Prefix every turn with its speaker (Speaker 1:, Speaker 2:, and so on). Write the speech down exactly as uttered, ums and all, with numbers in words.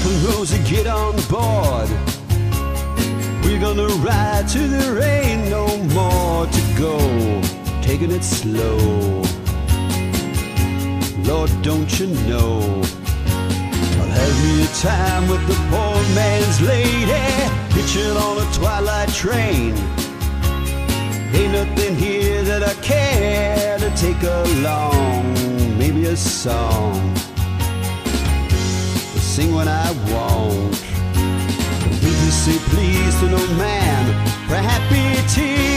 Speaker 1: and Rosie, get on board. We're gonna ride till there ain't no more to go, taking it slow. Lord, don't you know, I'll have me a time with the poor man's lady, hitching on a twilight train. Ain't nothing here that I care to take along, maybe a song to sing when I want. Please say please to no man for happy tears.